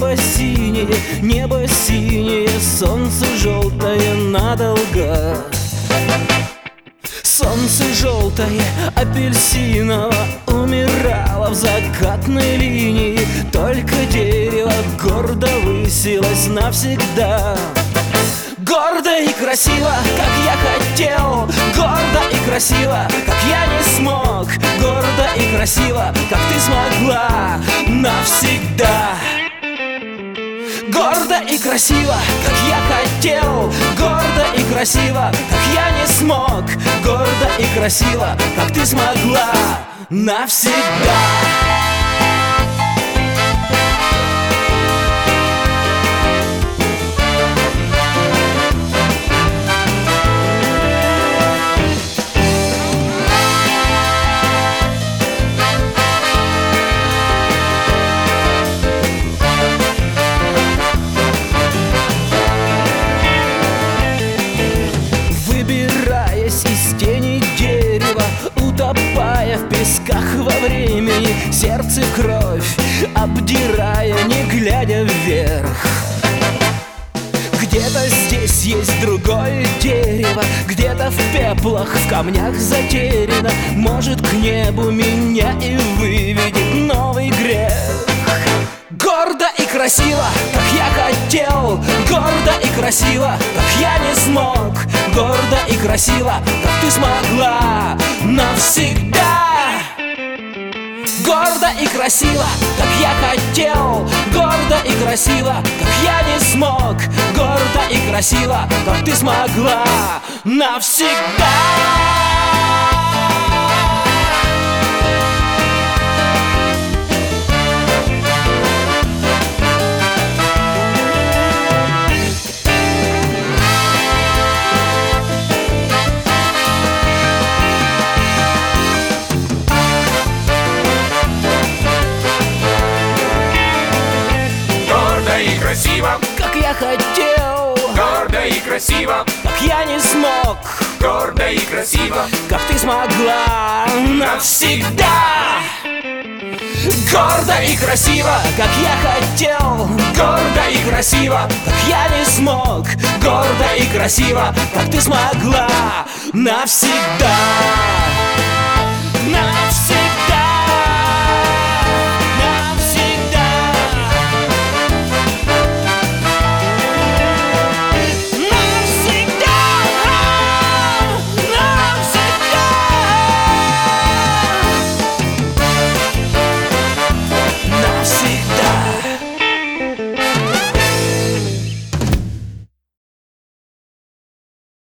небо синее, солнце желтое надолго. Солнце желтое, апельсиново, умирало в закатной линии. Только дерево гордо высилось навсегда. Гордо и красиво, как я хотел, гордо и красиво, как я не смог, гордо и красиво, как ты смогла навсегда. Гордо и красиво, как я хотел, гордо и красиво, как я не смог, гордо и красиво, как ты смогла навсегда. Из тени дерева, утопая в песках во времени, сердце в кровь обдирая, не глядя вверх. Где-то здесь есть другое дерево, где-то в пеплах, в камнях затеряно. Может, к небу меня и выведет новый грех. Гордо и красиво, как я хотел, гордо и красиво, как я не смог, гордо и красиво, как ты смогла навсегда. Гордо и красиво, как я хотел, гордо и красиво, как я не смог, гордо и красиво, как ты смогла навсегда. Красиво, как я хотел, гордо и красиво, как я не смог, гордо и красиво, как ты смогла навсегда. Гордо и красиво, как я хотел, гордо и красиво, как я не смог, гордо и красиво, как ты смогла навсегда.